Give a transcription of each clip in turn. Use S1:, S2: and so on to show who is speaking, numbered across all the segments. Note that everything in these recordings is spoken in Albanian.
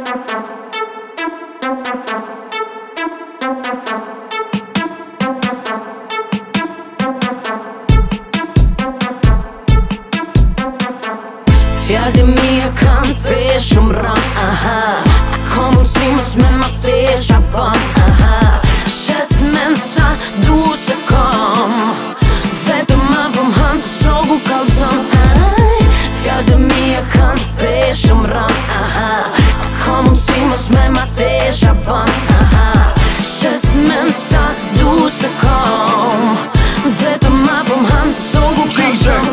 S1: Fjallë mija kanë pe shumë ran, Ka mundësi mos me ma tesha ban, Shes men sa du se kam, Vetëm ma bëm hanë sogu kalzon. Fjallë mija kanë pe shumë ran, Ka mundësi mos me ma tesha ban, Shes men sa du se kam, Vetëm ma bëm hanë sogu kalzon.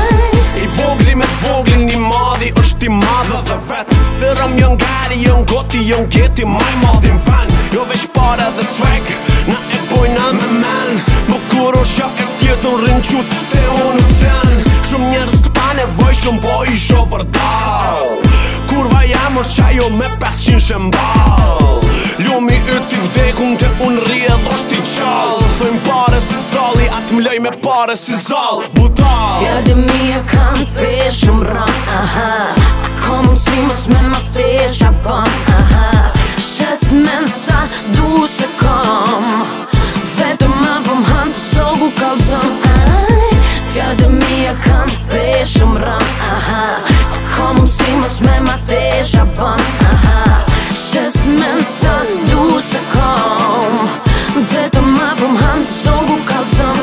S2: Voglin një madhi është i madhe dhe vet Thërëm jën gari, jën goti, jën geti maj madhin ven Jo veç pare dhe swag, na e bojna me men Më kur është ja e fjetën rinqut te unë sen Shumë njerës të pa nevoj, shumë po isho vërdal Kurva jam është qajo me 500 shembal Ljumi yt i vdekun te unë rrje dhosht i qal Thojmë pare si zali, atë m'lej me pare si zal Budal
S1: Fjallë mija kanë pe shumë ran, Ka mundësi mos me ma tesha ban, Shes men sa du se kam, Vetëm ma bëm hanë sogu kalzon. Fjallë mija kanë pe shumë ran, Ka mundësi mos me ma tesha ban, Shes men sa du se kam, Vetëm ma bëm hanë sogu kalzon.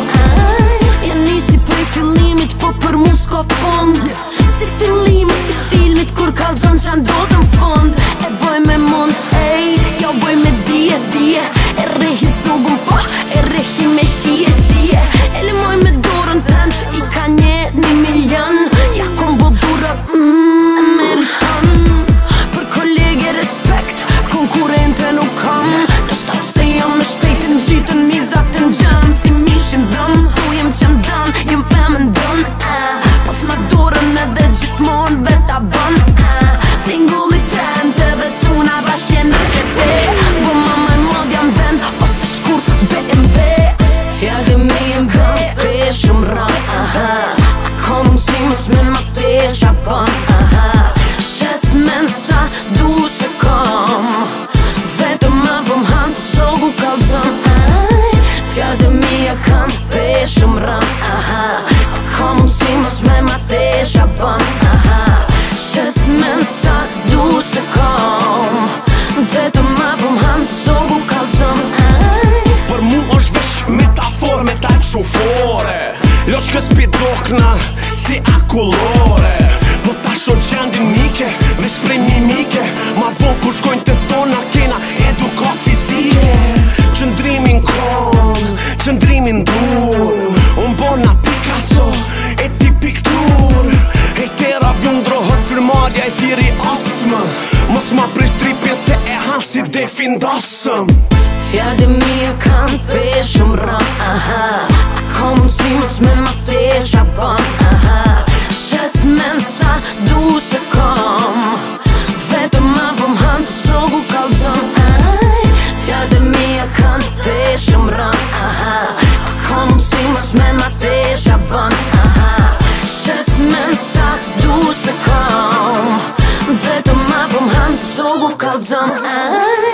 S1: Ja nisi prej fillimit po për mu s'ka fond Si fillimi i filmit kur kalzon qa ndodh në fond E boj me mund, ej, ja boj me dije E rehi zogun pa, e rehi me shije E lemoj me dorën ten që i ka një milion Ja kom bo dura, se meriton Për kolege respekt, konkurente nuk kam Në shtap se jam me shpejtin gjitën mizat në gjam Si mishin dëm, tu jem qem dan, jem femën dën Pos ma dorën edhe gjithmon veta bën Tingulli trente dhe tuna bashkje në kete Bo mama i mod jam ben, ose shkurt BMW Fjallë mi jem kanë pe shumë ran, Ka mundësi mos me ma tesha ban, Shes men sa du se kam, Vetëm ma bëm hanë sogu kalzon. Fjallë mija kanë pe shumë ran, Ka mundësi mos me ma tesha ban, Shes men sa du se kam, Vetëm ma bëm hanë sogu kalzon.
S2: Për mu është vesh metafor me taj shufore Loshkës pidokna si akullore Po ta sho gjendin mike, vesh prej mimike Ma von ku shkojnë të tona kena edukat fizike Qëndrimin kon, qëndrimin dur Unë bona Picasso, e ti piktur Hejtera vjën drohët firmarja e thiri asmë Mos ma prish tripin se e hanë si defindasëm
S1: Fjallë mija kanë pe shumë ran, Ka mundësi mos me ma tesha ban, Shes men sa du se kam, Vetëm ma bëm hanë sogu kalzon. Fjallë mija kanë pe shumë ran, Ka mundësi mos me ma tesha ban, Shes men sa du se kam, Vetëm ma bëm hanë sogu kalzon.